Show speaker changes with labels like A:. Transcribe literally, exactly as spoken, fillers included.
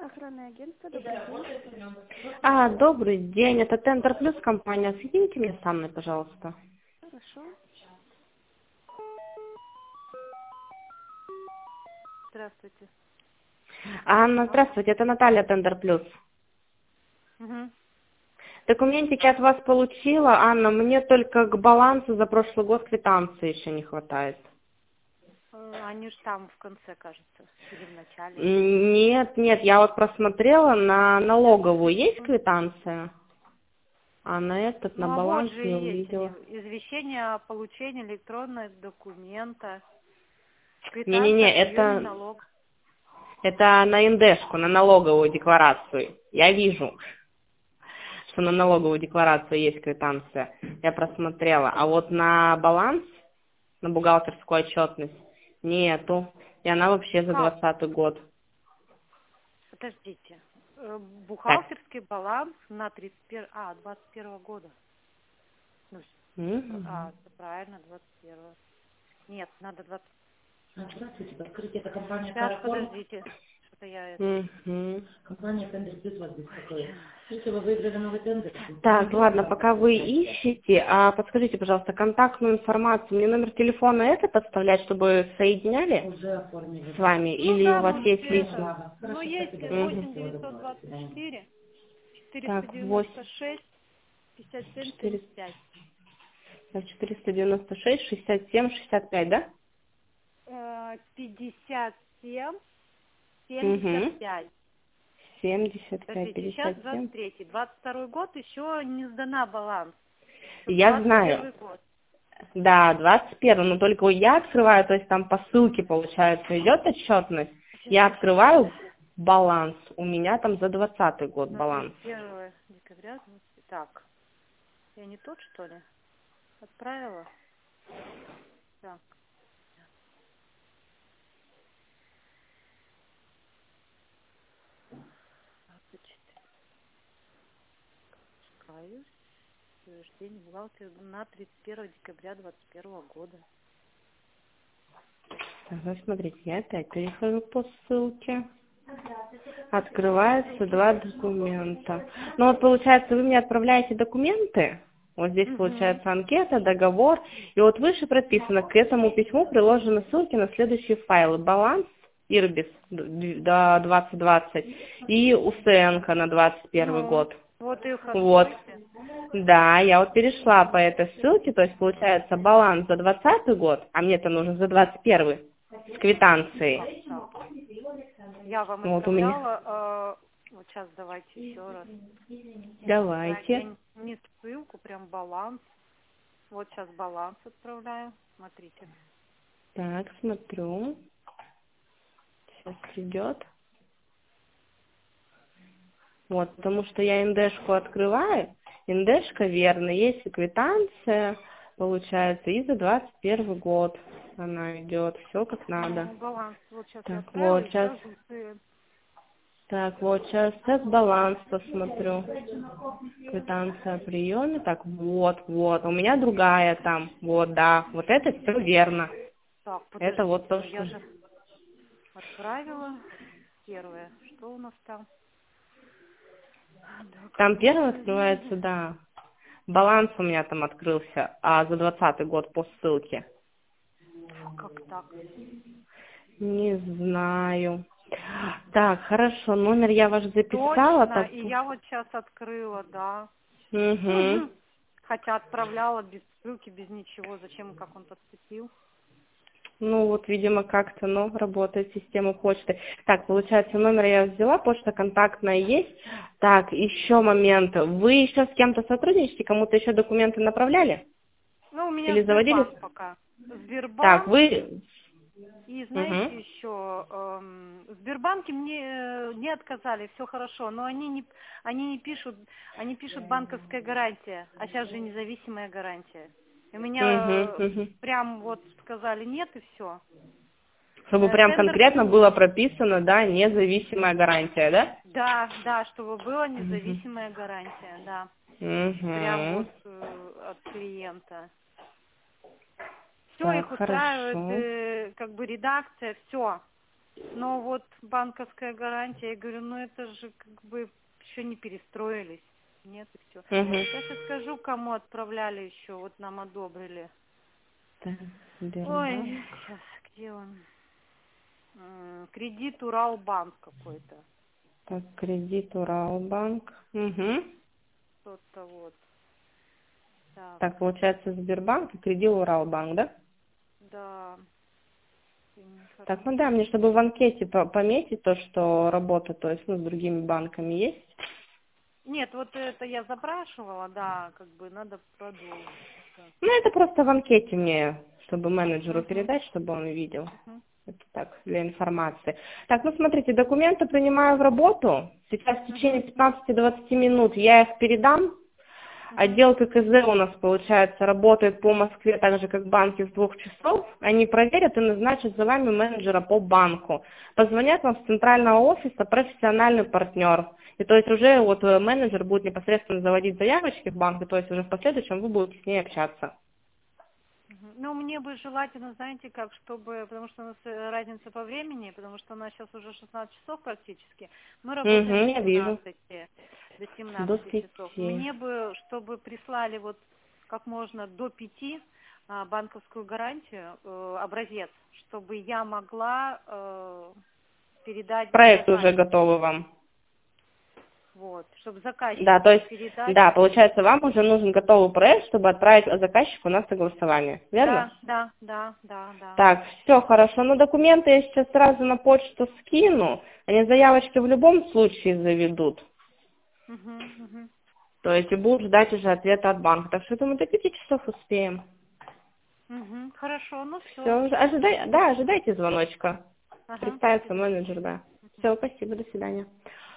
A: Охранное агентство, добрый день.
B: А, добрый день, это Тендер Плюс компания. Соедините меня с Анной, пожалуйста.
A: Хорошо. Здравствуйте.
B: Анна, здравствуйте, это Наталья Тендер Плюс.
A: Угу.
B: Документики от вас получила, Анна, мне только к балансу за прошлый год квитанции еще не хватает.
A: Они же там в конце, кажется, или в начале.
B: Нет, нет, я вот просмотрела, на налоговую есть квитанция, а на этот, на
A: Ну, а вот
B: баланс
A: же
B: не
A: и есть они.
B: увидела.
A: Извещение о получении электронного документа,
B: Не-не-не,
A: квитанция о приеме
B: это,
A: налога.
B: это на индешку, на налоговую декларацию. Я вижу, что на налоговую декларацию есть квитанция. Я просмотрела. А вот на баланс, на бухгалтерскую отчетность нету. И она вообще за
A: Как?
B: двадцатый год.
A: Подождите. Э,
B: Так.
A: Бухгалтерский баланс на тридцать первое, а, двадцать первого года. Ну, а,
B: Мгм.
A: это правильно, двадцать первого. Нет, надо двадцать.
C: Здравствуйте, подскажите, это компания
A: Сейчас,
C: Каракорм?
A: подождите. Что-то я это...
B: Мгм.
C: Компания Тендер Плюс вас
A: Ой.
C: беспокоит. Скажите, вы выиграли новый тендер?
B: Так, ладно, пока вы ищете, а подскажите, пожалуйста, контактную информацию, мне номер телефона этот оставлять, чтобы соединяли
C: Уже оформили.
B: с вами,
A: Ну
B: или у
A: да,
B: вас есть
A: можете это.
B: лично?
C: Ага,
A: Ну,
C: хорошо,
A: есть
C: спасибо.
B: Мгм.
A: восемь
C: Всего
A: девятьсот
C: доброго, до
A: двадцать
C: свидания.
A: четыре четыреста
B: Так,
A: девяносто
B: восемь,
A: шесть пятьдесят семь
B: четыре,
A: семьдесят пять.
B: четыреста девяносто шесть, шестьдесят семь, шестьдесят пять, да?
A: Э, пятьдесят семь семьдесят
B: Угу.
A: пять.
B: семьдесят пять,
A: Подождите, сейчас
B: пятьдесят семь.
A: двадцать третий. двадцать второй год еще не сдана баланс. Чтобы
B: Я
A: двадцать
B: знаю.
A: первый год.
B: Да, двадцать первый, но только я открываю, то есть там по ссылке, получается, идет отчетность.
A: Сейчас,
B: Я
A: сейчас, сейчас, сейчас.
B: открываю баланс, у меня там за двадцатый год
A: На
B: баланс.
A: тридцать первое декабря. двадцать Так, я не тот, что ли? Отправила? Так. двадцать четыре. Каюсь. Утверждение бухгалтера на тридцать первое декабря двадцать первого года.
B: Так, ну, смотрите, я опять перехожу по ссылке. Открывается два документа. Ну вот получается, вы мне отправляете документы. Вот здесь
A: Угу.
B: получается анкета, договор. И вот выше прописано, к этому письму приложены ссылки на следующие файлы. Баланс, Ирбис до двадцать двадцать и УСНК на двадцать первый
A: Ну,
B: год.
A: вот их
B: Вот.
A: откройте.
B: Да, я вот перешла по этой ссылке, то есть получается баланс за двадцатый год, а мне-то нужен за двадцать первый с
A: Как
B: квитанцией.
A: так? Я вам
B: Вот у меня.
A: отправляла, э, вот сейчас давайте еще раз.
B: Давайте.
A: Отправить не, не ссылку, прям баланс. Вот сейчас баланс отправляю. Смотрите.
B: Так, смотрю. Сейчас идет. Вот, потому что я индешку открываю. Индешка верно, есть и квитанция, получается, и за двадцать первый год она идет. Все как надо.
A: Ну, баланс. Вот сейчас я
B: Так,
A: отправила
B: вот,
A: и
B: сейчас.
A: сразу сын.
B: Так, вот, сейчас, сейчас баланс посмотрю. Квитанция о приеме. Так, вот, вот. У меня другая там. Вот, да. Вот это все верно.
A: Так,
B: Это вот
A: подождите,
B: то,
A: ну я
B: что...
A: же отправила первое. Что у нас там?
B: Там первый
A: Договор,
B: открывается,
A: виза.
B: да. Баланс у меня там открылся, а за двадцатый год по ссылке.
A: Как так?
B: Не знаю. Так, хорошо, номер я ваш записала.
A: Точно,
B: Так.
A: и я вот сейчас открыла, да.
B: Угу.
A: Угу. Хотя отправляла без ссылки, без ничего. Зачем, как он подцепил?
B: Ну вот, видимо, как-то, ну, работает система почты. Так, получается, номер я взяла, почта контактная есть. Так, еще момент. Вы еще с кем-то сотрудничаете, кому-то еще документы направляли?
A: Ну, у меня
B: Или заводили?
A: Сбербанк пока.
B: Так,
A: Сбербанк.
B: вы...
A: И
B: Угу.
A: знаете еще, эм, в Сбербанке мне э, не отказали, все хорошо, но они не, они не пишут, они пишут банковская гарантия, а сейчас же независимая гарантия. И меня
B: Угу,
A: э,
B: угу.
A: прям вот сказали нет и все.
B: Чтобы прям
A: Тендер
B: конкретно
A: плюс.
B: было прописано, да, независимая гарантия, да?
A: Да, да, чтобы была
B: Угу.
A: независимая гарантия, да. Прям
B: Угу.
A: вот э, от клиента. Все
B: Так,
A: их устраивает,
B: хорошо.
A: э, как бы редакция, все. Но вот банковская гарантия, я говорю, ну это же как бы еще не перестроились. Нет, и все.
B: Угу.
A: Я сейчас скажу, кому отправляли еще, вот нам одобрили.
B: Так, Сбербанк.
A: Ой, сейчас, где он? М, Кредит Уралбанк какой-то.
B: Так, кредит Уралбанк. Угу.
A: Что-то вот. Так,
B: Так, получается Сбербанк и кредит Уралбанк, да?
A: да.
B: Так, ну да, мне чтобы в анкете по- пометить то, что работа, то есть, ну, с другими банками есть.
A: Нет, вот это я запрашивала, да, как бы надо продолжить. Да.
B: Ну, это просто в анкете мне, чтобы менеджеру
A: Мгм.
B: передать, чтобы он видел.
A: Мгм.
B: Это так, для информации. Так, ну смотрите, документы принимаю в работу. Сейчас в течение
A: Мгм.
B: пятнадцати-двадцати минут я их передам.
A: Мгм.
B: Отдел ККЗ у нас, получается, работает по Москве так же, как банки с двух часов. Они проверят и назначат за вами менеджера по банку. Позвонят вам с центрального офиса профессиональный партнер. И то есть уже вот э, менеджер будет непосредственно заводить заявочки в банк, и то есть уже в последующем вы будете с ней общаться.
A: Мгм. Ну, мне бы желательно, знаете, как, чтобы, потому что у нас э, разница по времени, потому что у нас сейчас уже шестнадцать часов практически, мы работаем
B: Угу,
A: до
B: я вижу.
A: семнадцати, до
B: До
A: семнадцати часов.
B: пяти.
A: Мне бы, чтобы прислали вот как можно до пяти а, банковскую гарантию, э, образец, чтобы я могла э, передать
B: Проект уже
A: заказчику.
B: готовый вам.
A: Вот, чтобы
B: Да, то
A: заказчику
B: есть,
A: передать.
B: да, получается, вам уже нужен готовый проект, чтобы отправить заказчику на согласование. Верно?
A: Да, да, да, да, да.
B: Так, все хорошо. Ну, документы я сейчас сразу на почту скину. Они заявочки в любом случае заведут.
A: Мгм, мгм.
B: То есть и будут ждать уже ответа от банка. Так что, думаю, до пяти часов успеем.
A: Мгм. Хорошо, ну все.
B: Все, ожидай, да, ожидайте звоночка.
A: Ага,
B: Представится
A: спасибо.
B: менеджер, да. Все, спасибо, до свидания.